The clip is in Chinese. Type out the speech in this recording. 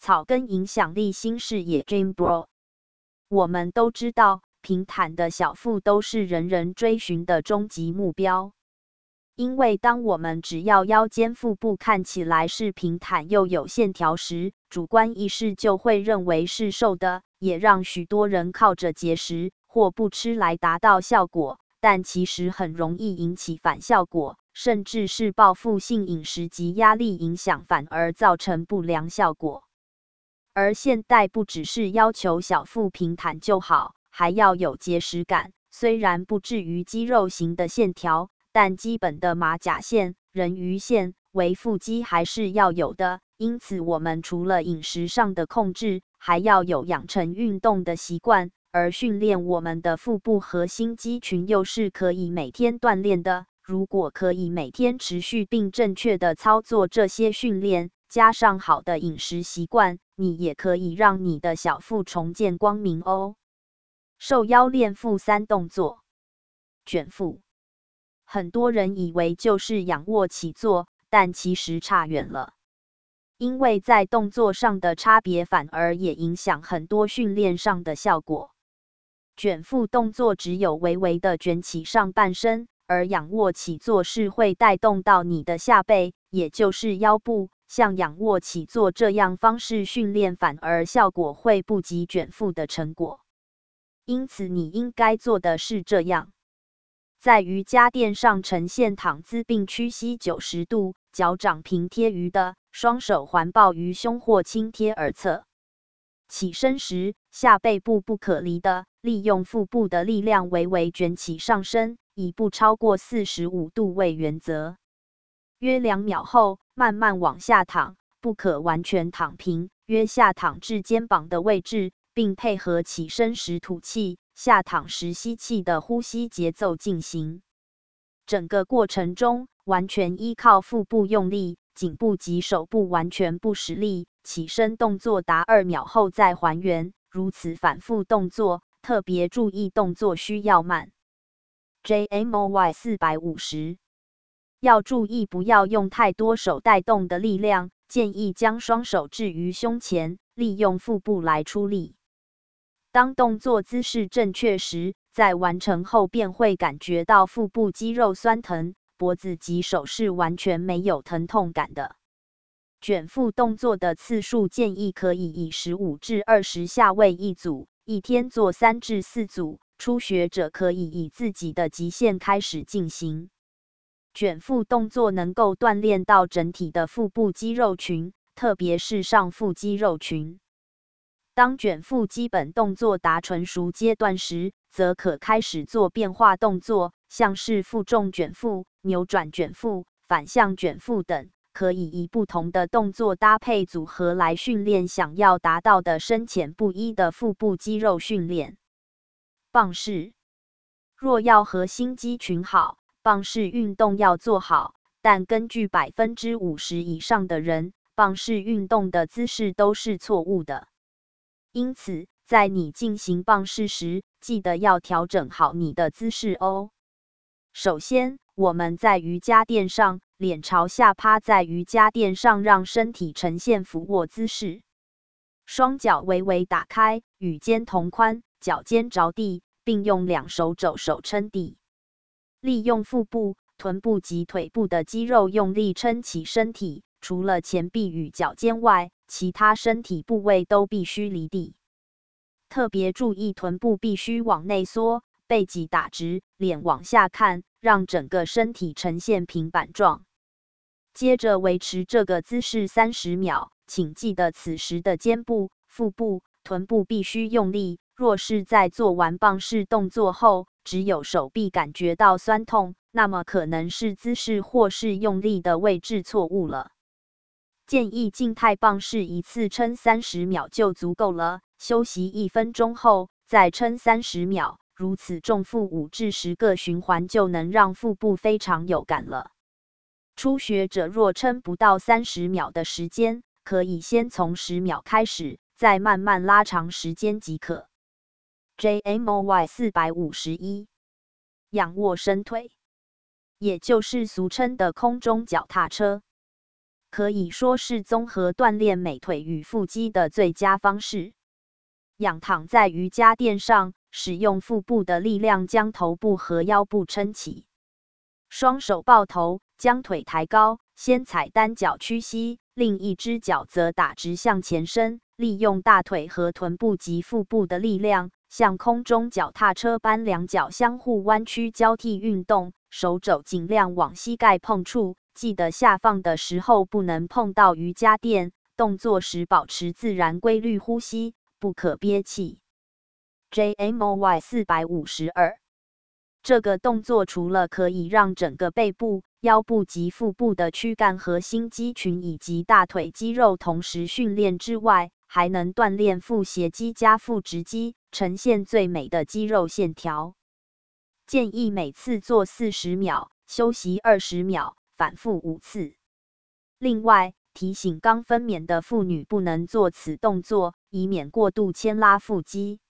草根影响力新视野 Jim Bro。我们都知道，平坦的小腹都是人人追寻的终极目标。因为当我们只要腰间腹部看起来是平坦又有线条时，主观意识就会认为是瘦的，也让许多人靠着节食或不吃来达到效果，但其实很容易引起反效果，甚至是报复性饮食及压力影响，反而造成不良效果。而现代不只是要求小腹平坦就好，还要有节食感，虽然不至于肌肉型的线条，但基本的马甲线、人鱼线、微腹肌还是要有的。因此，我们除了饮食上的控制，还要有养成运动的习惯。而训练我们的腹部核心肌群又是可以每天锻炼的。如果可以每天持续并正确的操作这些训练，加上好的饮食习惯，你也可以让你的小腹重见光明哦。瘦腰练腹3动作。卷腹。很多人以为就是仰卧起坐，但其实差远了。因为在动作上的差别反而也影响很多训练上的效果。卷腹动作只有微微的卷起上半身，而仰卧起坐是会带动到你的下背，也就是腰部。像仰卧起坐这样方式训练，反而效果会不及卷腹的成果。因此你应该做的是这样。在瑜伽垫上呈现躺姿并屈膝90度，脚掌平贴于的，双手环抱于胸或轻贴耳侧。起身时，下背部不可离的，利用腹部的力量微微卷起上身，以不超过45度为原则。约2秒后，慢慢往下躺，不可完全躺平，约下躺至肩膀的位置，并配合起身时吐气、下躺时吸气的呼吸节奏进行。整个过程中，完全依靠腹部用力，颈部及手部完全不使力。起身动作达2秒后再还原，如此反复动作，特别注意动作需要慢。JMOY 450。要注意不要用太多手带动的力量，建议将双手置于胸前，利用腹部来出力。当动作姿势正确时，在完成后便会感觉到腹部肌肉酸疼，脖子及手是完全没有疼痛感的。卷腹动作的次数建议可以以15至20下为一组，一天做3至4组。初学者可以以自己的极限开始进行。卷腹动作能够锻炼到整体的腹部肌肉群，特别是上腹肌肉群。当卷腹基本动作达纯熟阶段时，则可开始做变化动作，像是负重卷腹、扭转卷腹、反向卷腹等，可以以不同的动作搭配组合来训练想要达到的深浅不一的腹部肌肉训练。棒式。若要核心肌群好，棒式运动要做好，但根据50%以上的人，棒式运动的姿势都是错误的。因此，在你进行棒式时，记得要调整好你的姿势哦。首先，我们在瑜伽垫上，脸朝下趴在瑜伽垫上，让身体呈现俯卧姿势。双脚微微打开，与肩同宽，脚尖着地，并用2手肘手撑地。利用腹部、臀部及腿部的肌肉用力撑起身体，除了前臂与脚尖外，其他身体部位都必须离地。特别注意臀部必须往内缩，背脊打直，脸往下看，让整个身体呈现平板状。接着维持这个姿势30秒，请记得此时的肩部、腹部、臀部必须用力。若是在做完棒式动作后，只有手臂感觉到酸痛，那么可能是姿势或是用力的位置错误了。建议静态棒式一次撑30秒就足够了，休息1分钟后再撑30秒，如此重复5至10个循环就能让腹部非常有感了。初学者若撑不到30秒的时间，可以先从10秒开始，再慢慢拉长时间即可。JMOY 451。仰卧伸腿，也就是俗称的空中脚踏车。 可以说是综合锻炼美腿与腹肌的最佳方式。仰躺在瑜伽垫上，使用腹部的力量将头部和腰部撑起，双手抱头，将腿抬高，先踩单脚屈膝，另一只脚则打直向前伸，利用大腿和臀部及腹部的力量，像空中脚踏车般两脚相互弯曲交替运动，手肘尽量往膝盖碰触，记得下放的时候不能碰到瑜伽垫，动作时保持自然规律呼吸，不可憋气。JMOY 452。这个动作除了可以让整个背部、腰部及腹部的躯干核心肌群以及大腿肌肉同时训练之外，还能锻炼腹斜肌加腹直肌，呈现最美的肌肉线条。建议每次做40秒，休息20秒，反复5次。另外，提醒刚分娩的妇女不能做此动作，以免过度牵拉腹肌。